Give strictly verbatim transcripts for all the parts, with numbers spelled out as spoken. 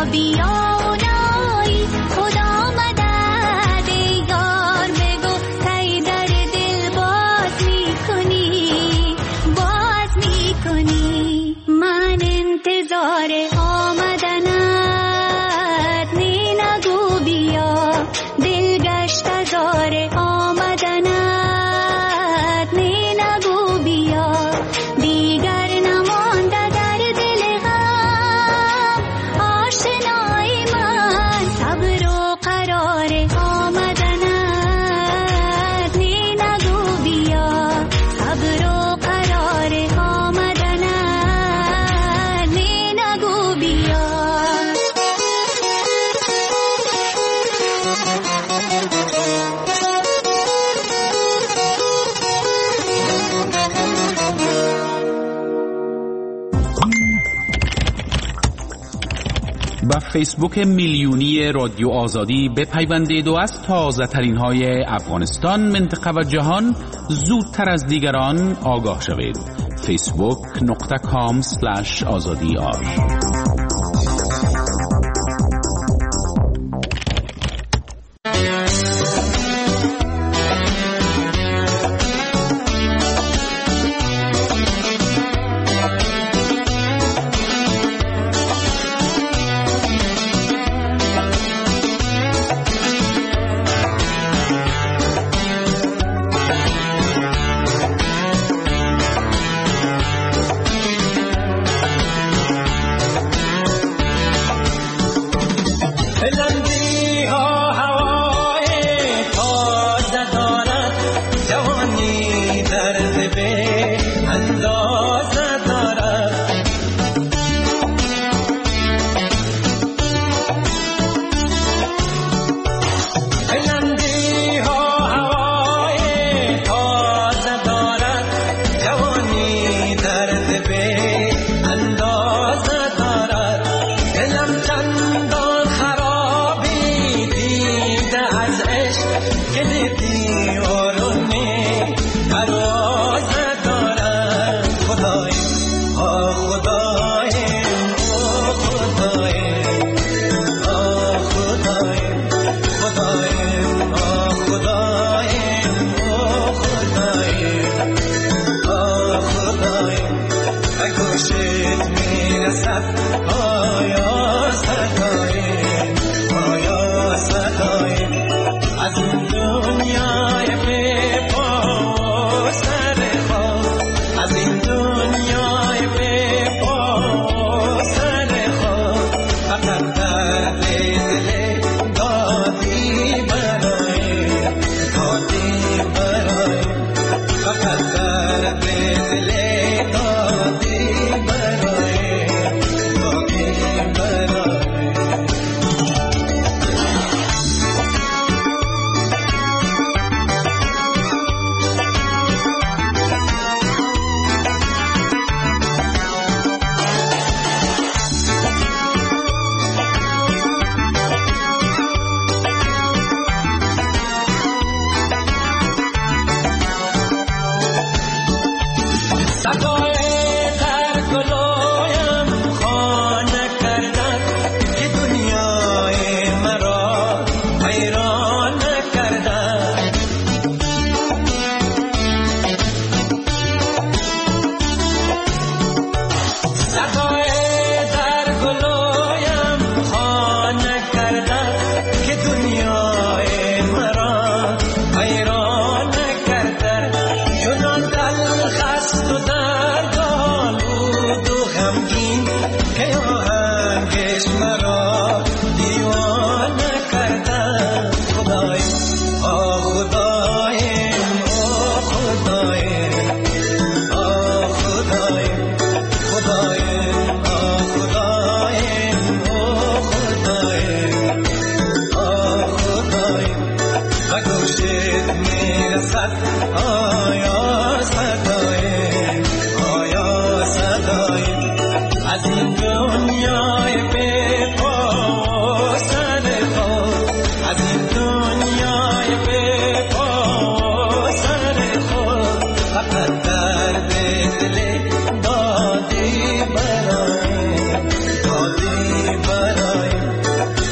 و فیسبوک میلیونی رادیو آزادی بپیوندید و از تازه ترین های افغانستان، منطقه و جهان زودتر از دیگران آگاه شوید. فیسبوک نقطه کام سلش آزادی آر.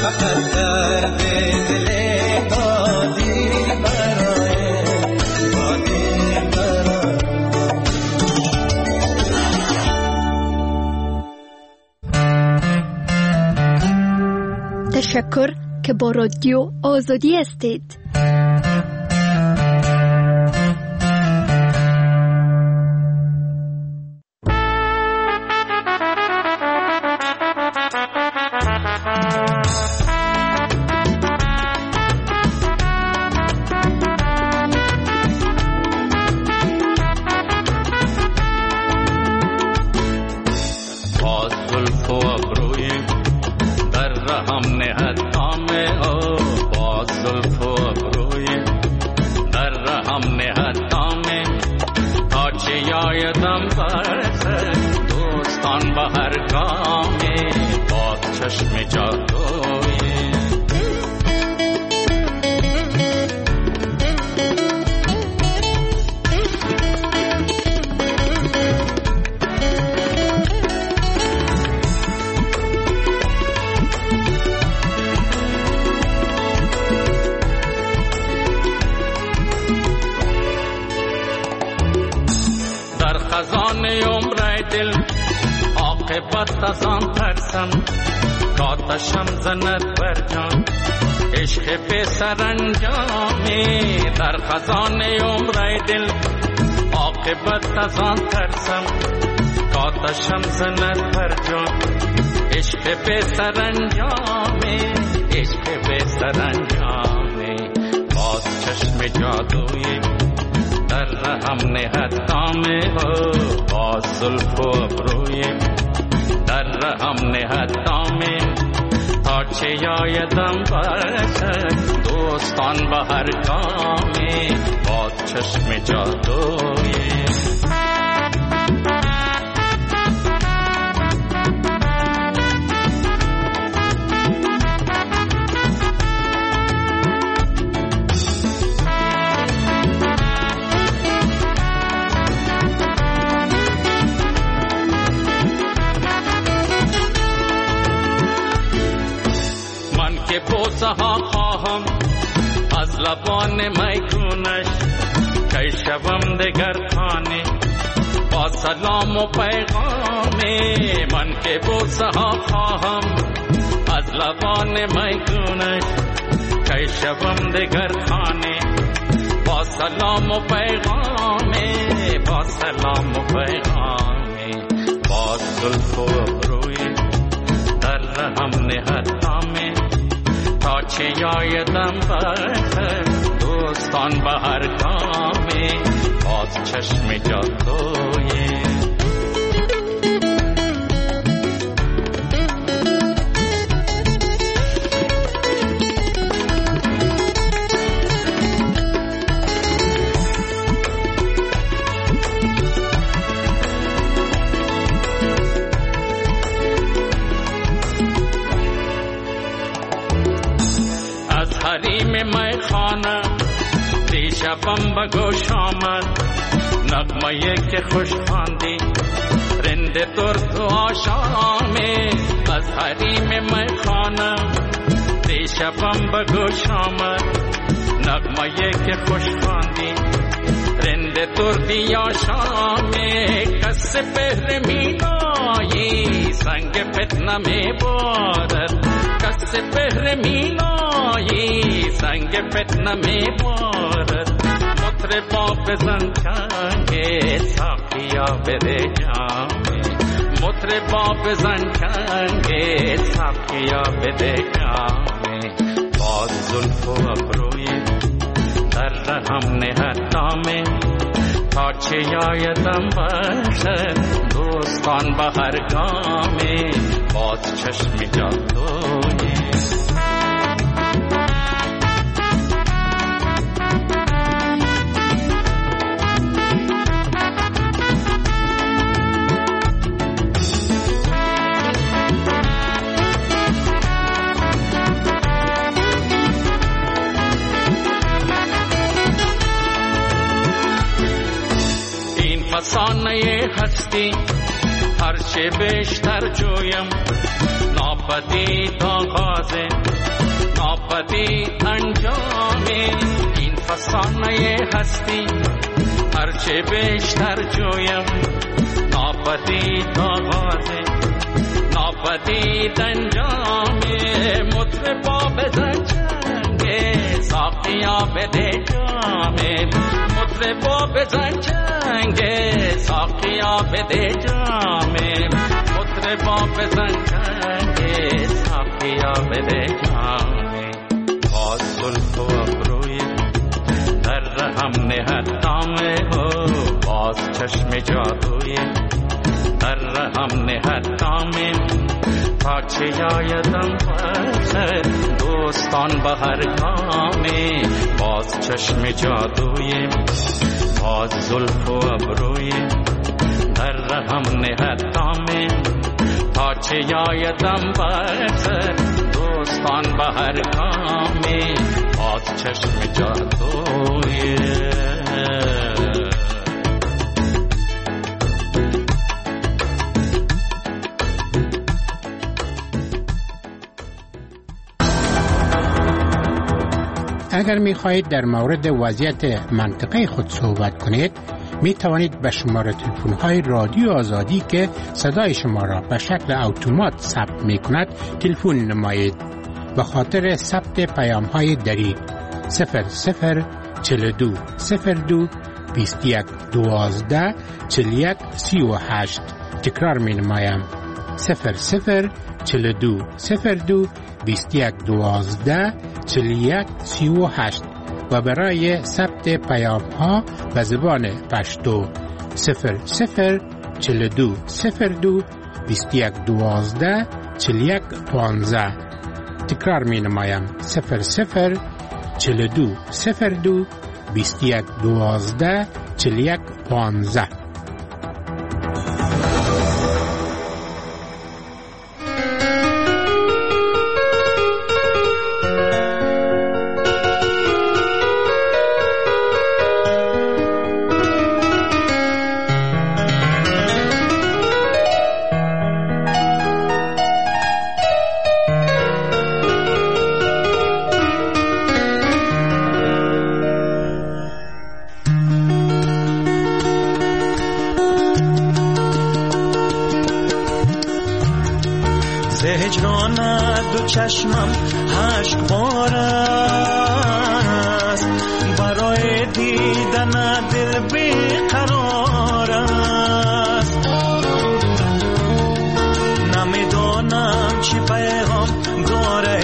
فقط درد دل بادی برای بادی برای. تشکر که با رادیو آزادی هستید. عاقبت از آن ترسم کاتشم زند بر جان عشق به سرانجامی در خزانه عمر دل عاقبت از آن ترسم کاتشم زند بر جان عشق به سرانجامی عشق به سرانجامی باز چشم جادویی در رحم نهد دامه باز زلف و ابروی در رحم نهد دامه تا چه یایدم برسد دوستان به هر گامه باز چشم جادوی. که بوسه ها خواهم از لبان میگونش که شوم دگر خانه با سلام و پیغامی من که بوسه ها خواهم از لبان میگونش که شوم دگر خانه با سلام و پیغامی با سلام و پیغامی با زلف و ابروی در رحم نهد دامه تا چه یایدم برخد دوستان به هر گامی باز چشم جادوی. حریم میخانه دیشبم به گوش آمد نغمه که خوش خواندی رند درد و آشامی از حریم میخانه دیشبم به گوش آمد نغمه که خوش خواندی رند دردی آشامی کس پهر مینایی سنگ فتنه می بارد کس پهر مینایی سنگ فتنه می بارد مطربا بزن چنگ ساقیا بده جامی مطربا بزن چنگ ساقیا بده جامی باز زلف و ابروی در رحم نهد دامه تا چه یایدم برشد دوستان به هر گامی باز چشم جادوی. فسانه هستی هرچه بیشتر جویم ناپدید آغازه ناپدید انجام این فسانه هستی، هرچه بیشتر جویم ناپدید آغاز، ناپدید انجام. مطربا بزن چنگ ساقیا بده جام، مطربا بزن چنگ ساقیا بده جام، مطربا بزن چنگ ساقیا بده جام. باز زلف و ابروی در رحم نهد دامه، باز چشم جادوی در رحم نهد دامه. تا چه یایدم بسر دوستان به هر گامه، باز چشم جادوی باز زلف و ابروی در رحم نهد دامه. تا چه یایدم بسر دوستان به هر گامه، باز چشم جادوی. اگر می خواهید در مورد وضعیت منطقه خود صحبت کنید، می توانید به شماره تلفن های رادیو آزادی که صدای شما را به شکل اتومات ثبت می کند تلفن نمایید. به خاطر ثبت پیام های دری صفر صفر چهل و دو صفر دو بیست و یک دوازده چهل و یک سی و هشت. تکرار می نمایم صفر صفر چهل و دو صفر دو بیست و یک دوازده چهل و یک سی و هشت. و برای ثبت پیام ها به زبان پشتو صفر صفر چهل و دو صفر دو بیست و یک دوازده چهل و یک پانزده. تکرار می نمایم صفر صفر چهل و دو صفر دو بیست و یک دوازده چهل و یک پانزده. چشمم هشت بار است، برای دیدن دل بیقرار است. نمیدانم چی پیغام داره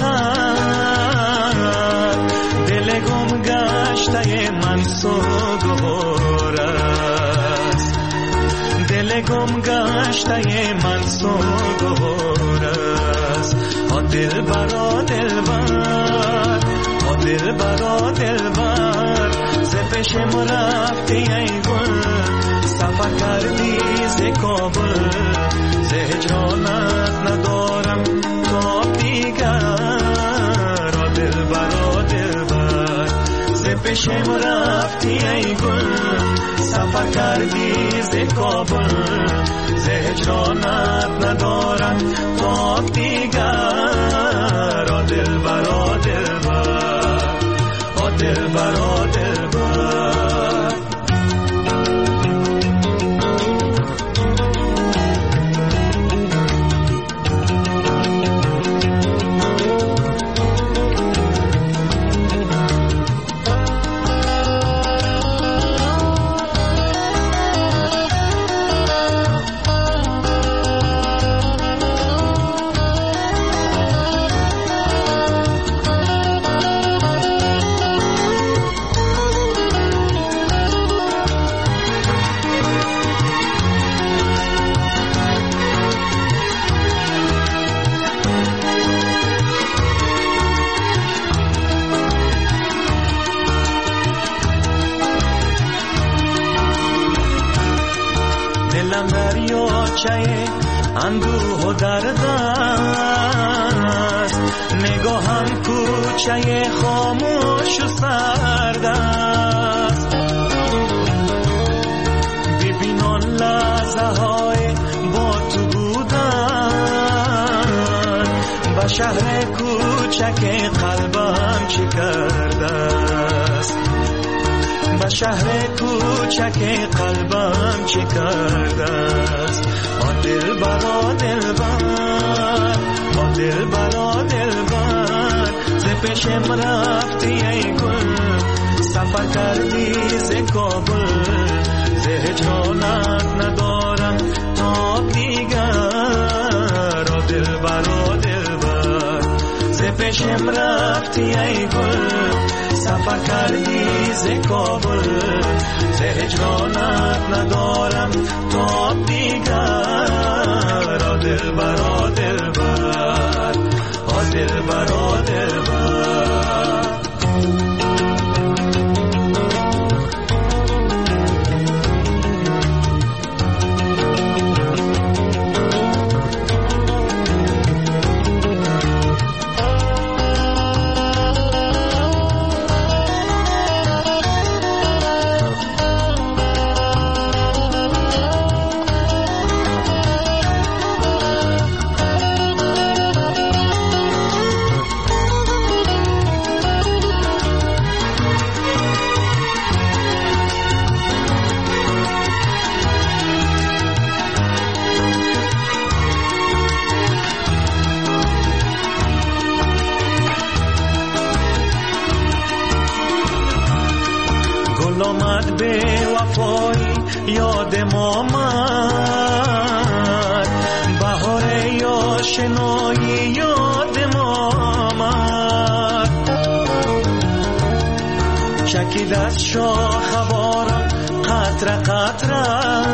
عشقت، دل گم گشته من سوگوار است، دل گم گشته من سوگوار است. دل برا دل بر، دل برا دل بر، ز پیشم رفتی ای گل، سفر کردی ز کابل، ز هجرانت ندارم تا دیگر. دل برا دل بر، ز پیشم رفتی ای گل، سفر کردی ز کابل، ز هجرانت ندارم تا دیگر. دل برا دل بر، دل برا دل بر. اندوه و درد است، نگاهم کوچه خاموش و سرد است. ببین آن لحظه های با تو بودن، به شهر شهر کوچک قلبم چه کرده است، به شهر کوچک قلبم چه کرده است. آن دل برا دل بر، آن دل برا دل بر، ز پیشم رفتی ای گل، سفر کردی ز کابل، ز هجرانت ندارم تاب دیگر. آن دل برا دل بر، ز پیشم رفتی ای گل، سفر کردی ز کابل، ز هجرانت ندارم تاب دیگر. آ دل برا دل بر، آ دل برا دل بر. آمد به وفایی یاد ما آمد، بهار یا شنایی یاد ما آمد. چکید از شاخ باران قطره قطره،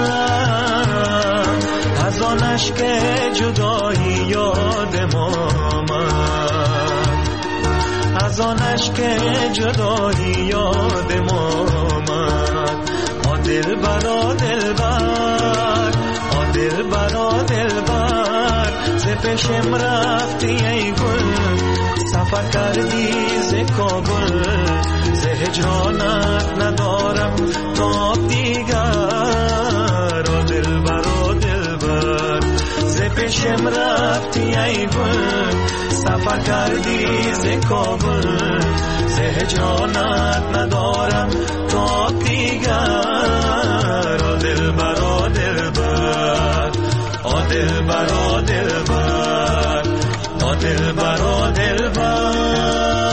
از آن اشک جدایی یاد ما آمد، از آن اشک جدایی یاد ما آمد. آ دل برا دل بر، آ دل برا دل بر، ز پیشم رفتی ای گل، سفر کردی ز کابل، ز هجرانت ندارم تاب دیگر. آ دل برا دل بر، ز پیشم رفتی ای گل، سفر کردی ز کابل، ز هجرانت ندارم تاب دیگر. آ دل برا دل بر، آ دل برا دل بر، آ دل برا دل بر.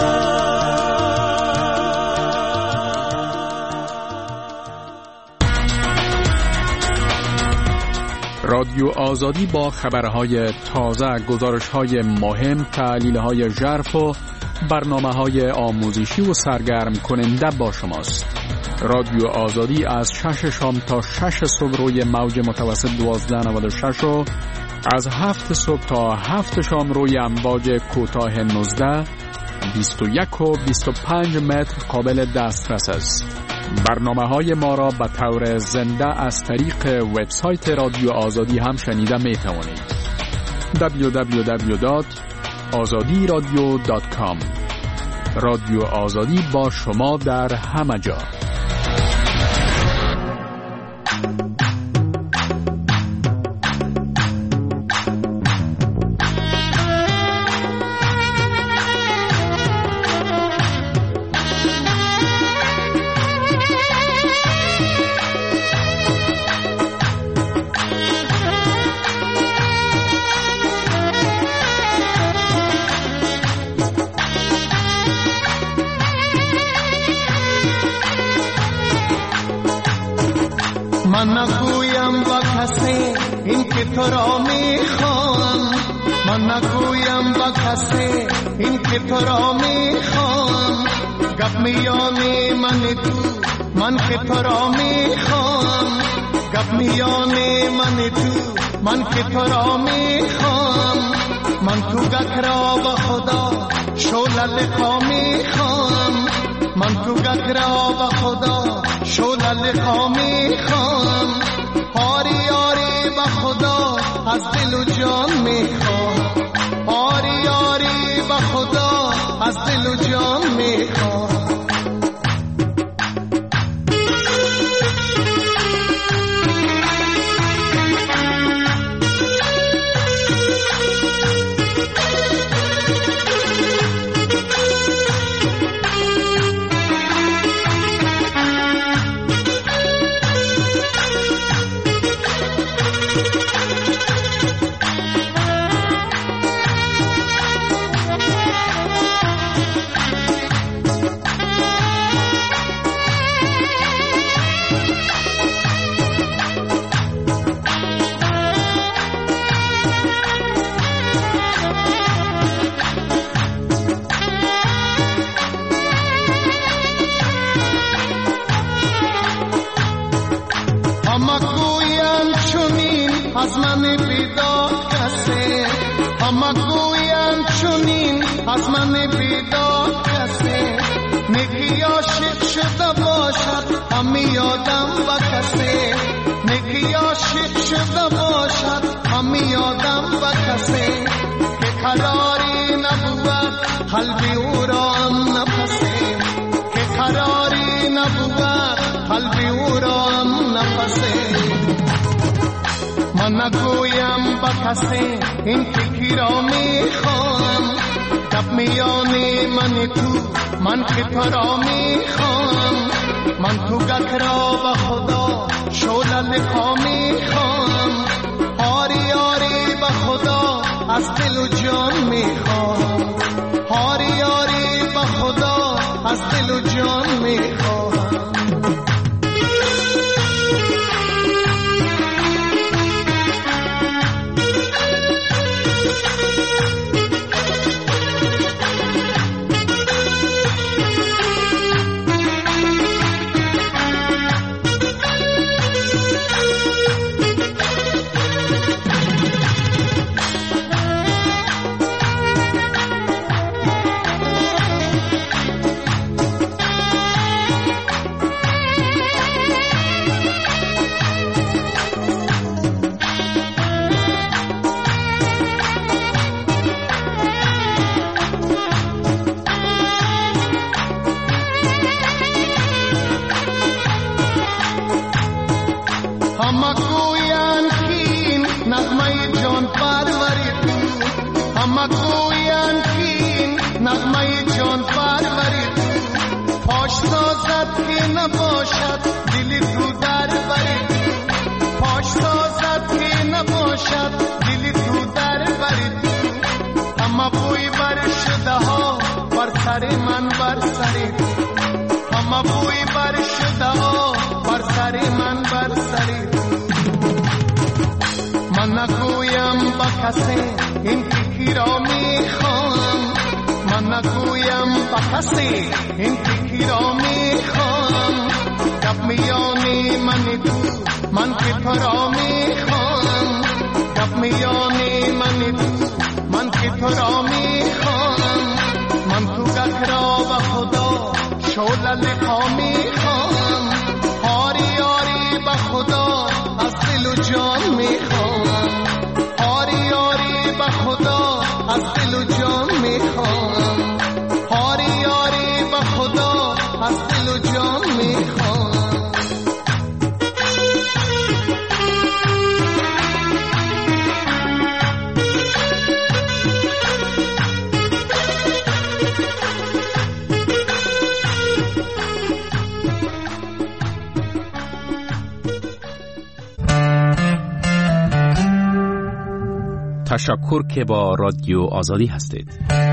رادیو آزادی با خبرهای تازه، گزارش‌های مهم، تحلیل‌های ژرف و برنامه‌های آموزشی و سرگرم کننده با شماست. رادیو آزادی از شش شام تا شش صبح روی موج متوسط دوازده نود و شش و از هفت صبح تا هفت شام روی امواج کوتاه نوزده، بیست و یک و بیست و پنج متر قابل دسترس است. برنامه‌های ما را به طور زنده از طریق وبسایت رادیو آزادی هم شنیده می توانید. دبلیو دبلیو دبلیو دات آزادی رادیو دات کام. رادیو آزادی با شما در همه جا. من نگویم با کسی این که تو را میخوام، من نگویم با کسی این که تو را میخوام. گپ میانی من تو من که تو را میخوام، گپ میانی من تو من که تو را میخوام. من تو گک را با خدا شوله لقا میخوام، من تو گک را با خدا شوله لقا میخوام. آری آری با خدا از دل و جان میخوام، آری آری با خدا از دل و جان میخوام. دامن بیدار کسی نگی عاشق شده باشد همی یادم و کسی نگی عاشق شده باشد همی یادم و کسی که قراری نبود قلبی او را هم نفسی که قراری نبود قلبی او را هم نفسی من نگویم با کسی این فکری را میخوام کب میانی من تو من که تو را میخوام من تو گک را با خدا شعله لقا میخوام هاری هاری با خدا از دل و جان میخوام هاری هاری با خدا از دل و جان میخوام این فکری را میخوام من نگویم با کسی این فکری را میخوام کب میانی من تو من که تو را میخوام کب میانی من تو من که تو را میخوام من تو گک را با خدا شعله لقا میخوام هاری هاری با خدا از دل و جان میخوام خدا از دل و جان میخوام هاری هاری با خدا از دل و جان میخوام تشکر که با رادیو آزادی هستید.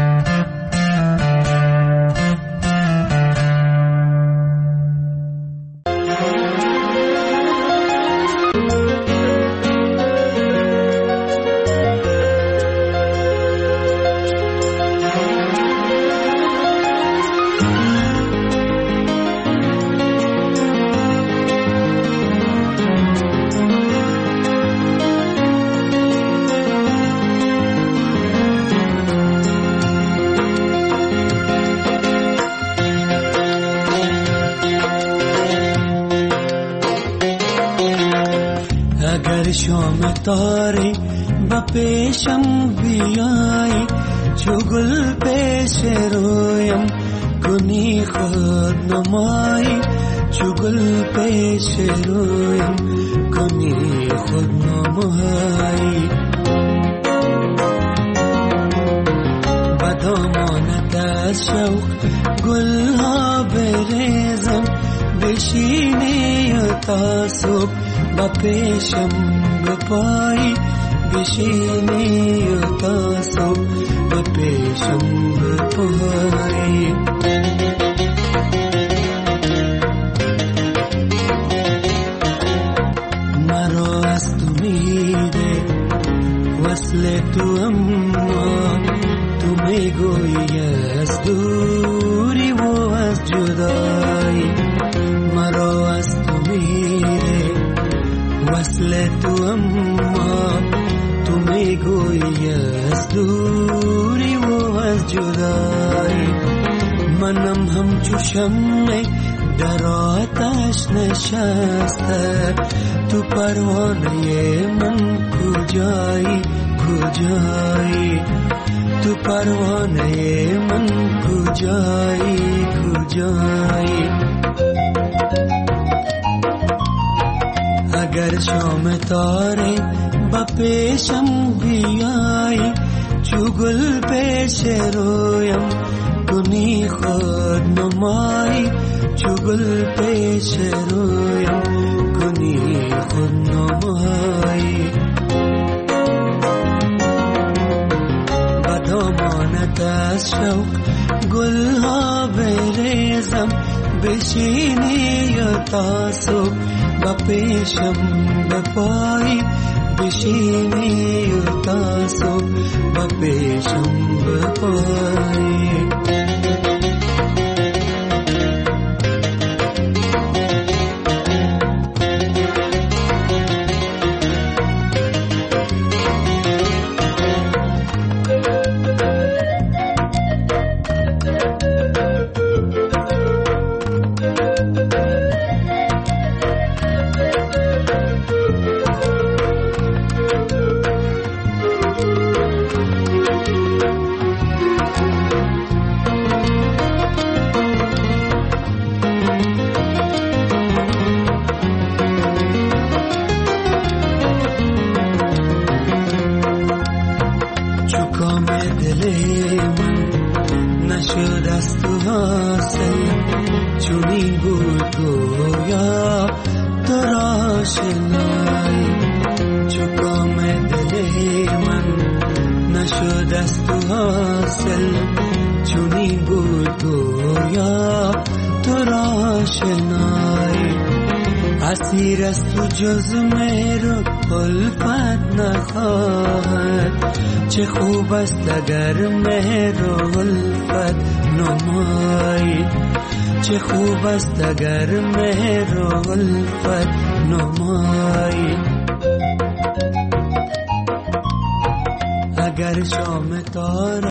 شام تاری با پیشم بیایی چو گل پیش رویم کنی خود نمایی چو گل پیش رویم کنی خود نمایی با دامانت از شوق گل ها بریزم بشینی تا صبح با پیشم بپایی بشینی تا صبح با پیشم بپایی مرا از تو میده وصل تو اما تو میگویی از دوری و از جدایی مرا از تو میده وصل تو اما تو میگویی از دوری و از جدایی، منم همچو شمع در آتش نشسته، تو پروانه من کجایی کجایی، تو پروانه من کجایی کجایی. اگر شام تاره با پیشم بیایی، چو گل پیش رویم کنی خود نمایی، چو گل پیش رویم کنی خود نمایی. با دامانت از شوق گل ها بریزم، بشینی یا تاسو با پیشم بپایی، بشینی یا تاسو با پیشم بپایی. اسیر است تو جز مهر الفت نخواهد، چه خوب است اگر مهر الفت نمایی، چه خوب است اگر مهر الفت نمایی. اگر شام تار